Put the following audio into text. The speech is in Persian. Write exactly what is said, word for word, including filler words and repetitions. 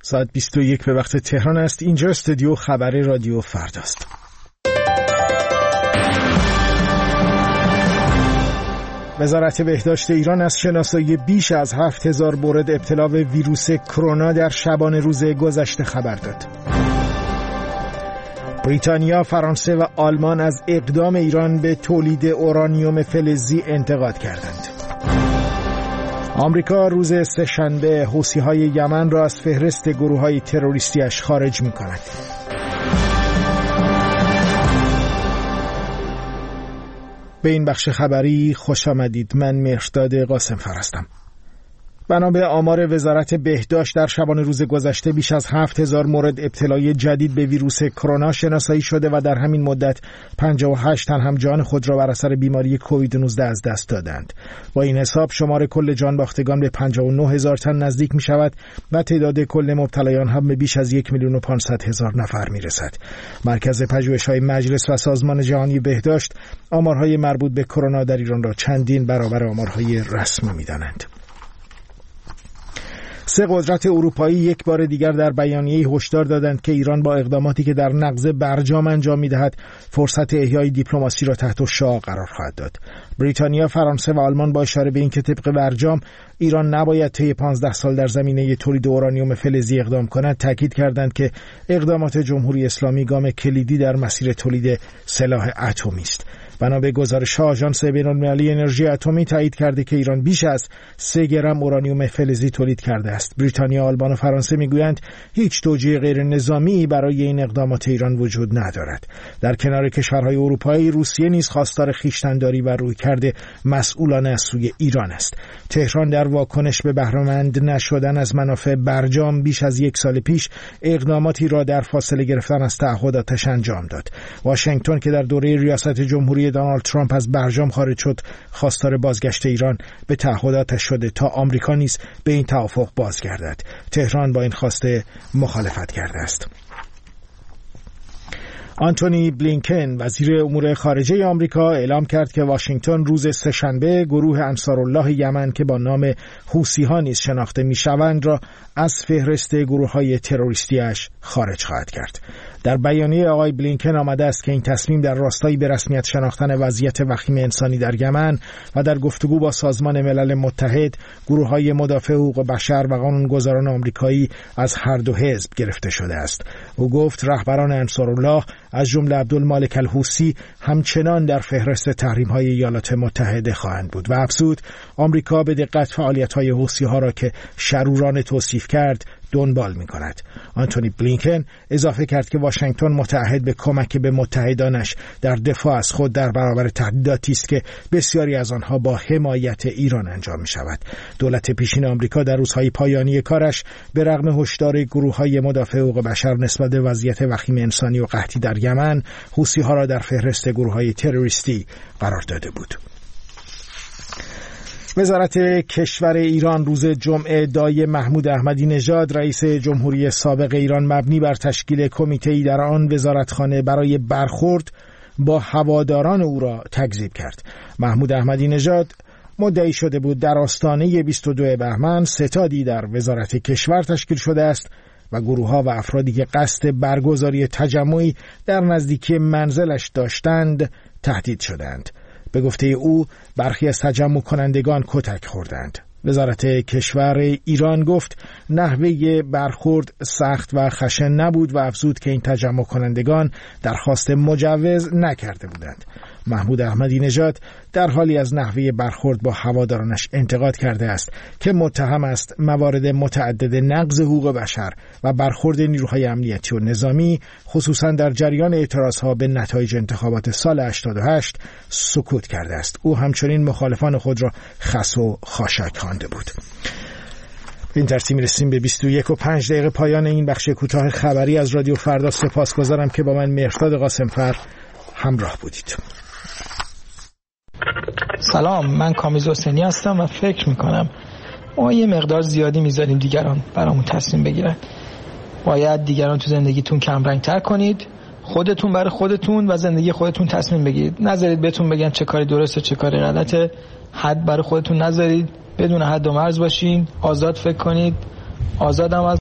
ساعت بیست و یک به وقت تهران است. اینجا استودیو خبر رادیو فرداست. وزارت بهداشت ایران از شناسایی بیش از هفت هزار مورد ابتلا به ویروس کرونا در شبانه روز گذشته خبر داد. بریتانیا، فرانسه و آلمان از اقدام ایران به تولید اورانیوم فلزی انتقاد کردند. آمریکا روز سه‌شنبه حوثی‌های یمن را از فهرست گروه‌های تروریستی‌اش خارج می‌کند. به این بخش خبری خوش آمدید. من مهرداد قاسم‌فر هستم. بنا به آمار وزارت بهداشت در شبانه روز گذشته بیش از هفت هزار مورد ابتلای جدید به ویروس کرونا شناسایی شده و در همین مدت پنجاه و هشت تن هم جان خود را بر اثر بیماری کووید نوزده از دست دادند. با این حساب شمار کل جان باختگان به پنجاه و نه هزار تن نزدیک می شود و تعداد کل مبتلایان هم به بیش از یک میلیون و پانصد هزار نفر می رسد. مرکز پژوهش‌های مجلس و سازمان جهانی بهداشت آمارهای مربوط به کرونا در ایران را چندین برابر آمارهای رسمی می دانند. سه قدرت اروپایی یک بار دیگر در بیانیه‌ای هشدار دادند که ایران با اقداماتی که در نقض برجام انجام می‌دهد فرصت احیای دیپلماسی را تحت شعاع قرار خواهد داد. بریتانیا، فرانسه و آلمان با اشاره به اینکه طبق برجام ایران نباید طی پانزده سال در زمینه تولید اورانیوم فلزی اقدام کند، تاکید کردند که اقدامات جمهوری اسلامی گام کلیدی در مسیر تولید سلاح اتمی است. بنا به گزارش آژانس بین‌المللی انرژی اتمی تایید کرده که ایران بیش از سه گرم اورانیوم فلزی تولید کرده است. بریتانیا، آلمان و فرانسه میگویند هیچ توجیه غیر نظامی برای این اقدامات ایران وجود ندارد. در کنار کشورهای اروپایی، روسیه نیز خواستار خویشتن‌داری و رویکرد مسئولانه از سوی ایران است. تهران در واکنش به بهره‌مند نشدن از منافع برجام بیش از یک سال پیش اقداماتی را در فاصله گرفتن از تعهداتش انجام داد. واشنگتن که در دوره ریاست جمهوری دونالد ترامپ از برجام خارج شد، خواستار بازگشت ایران به تعهداتش شده تا آمریکا نیز به این توافق بازگردد. تهران با این خواسته مخالفت کرده است. آنتونی بلینکن، وزیر امور خارجه آمریکا، اعلام کرد که واشنگتن روز سه‌شنبه گروه انصارالله یمن که با نام حوثی‌ها نیز شناخته می‌شوند را از فهرست گروه‌های تروریستی‌اش خارج خواهد کرد. در بیانیه آقای بلینکن آمده است که این تصمیم در راستای به رسمیت شناختن وضعیت وخیم انسانی در یمن و در گفتگو با سازمان ملل متحد، گروه‌های مدافع حقوق بشر و قانونگذاران آمریکایی از هر دو حزب گرفته شده است. او گفت رهبران انصارالله از جمله عبدالمالک الحوثی همچنان در فهرست تحریم‌های ایالات متحده خواهند بود و افزود آمریکا به دقت فعالیت‌های حوثی‌ها را که شرورانه توصیف کرد دنبال می‌کند. آنتونی بلینکن اضافه کرد که واشنگتن متعهد به کمک به متحدانش در دفاع از خود در برابر تهدیداتی است که بسیاری از آنها با حمایت ایران انجام می‌شود. دولت پیشین آمریکا در روزهای پایانی کارش به رغم هشدار گروه‌های مدافع حقوق بشر نسبت به وضعیت وخیم انسانی و قحطی در یمن، حوثی‌ها را در فهرست گروه‌های تروریستی قرار داده بود. وزارت کشور ایران روز جمعه ادعای محمود احمدی نژاد رئیس جمهوری سابق ایران مبنی بر تشکیل کمیته‌ای در آن وزارتخانه برای برخورد با هواداران او را تکذیب کرد. محمود احمدی نژاد مدعی شده بود در آستانه بیست و دو بهمن ستادی در وزارت کشور تشکیل شده است و گروه‌ها و افرادی که قصد برگزاری تجمعی در نزدیکی منزلش داشتند تهدید شدند. به گفته او برخی از تجمع کنندگان کتک خوردند. وزارت کشور ایران گفت نحوه برخورد سخت و خشن نبود و افزود که این تجمع کنندگان درخواست مجوز نکرده بودند. محمود احمدی نژاد در حالی از نحوه برخورد با هوادارانش انتقاد کرده است که متهم است موارد متعدد نقض حقوق بشر و برخورد نیروهای امنیتی و نظامی خصوصا در جریان اعتراضها به نتایج انتخابات سال هشتاد و هشت سکوت کرده است. او همچنین مخالفان خود را خس و خاشاک خوانده بود. به این ترتیب می‌رسیم به بیست و یک و پنج دقیقه پایان این بخش کوتاه خبری از رادیو فردا. سپاسگزارم که با من مهرداد قاسم‌فر همراه بودید. سلام، من کامیز حسینی هستم و فکر میکنم ما یه مقدار زیادی میذاریم دیگران برامون تصمیم بگیرن. باید دیگران تو زندگیتون کم رنگ تر کنید، خودتون برای خودتون و زندگی خودتون تصمیم بگیرید. نذارید بهتون بگن چه کاری درسته چه کاری غلطه. حد برای خودتون نذارید، بدون حد و مرز باشین، آزاد فکر کنید. آزادم از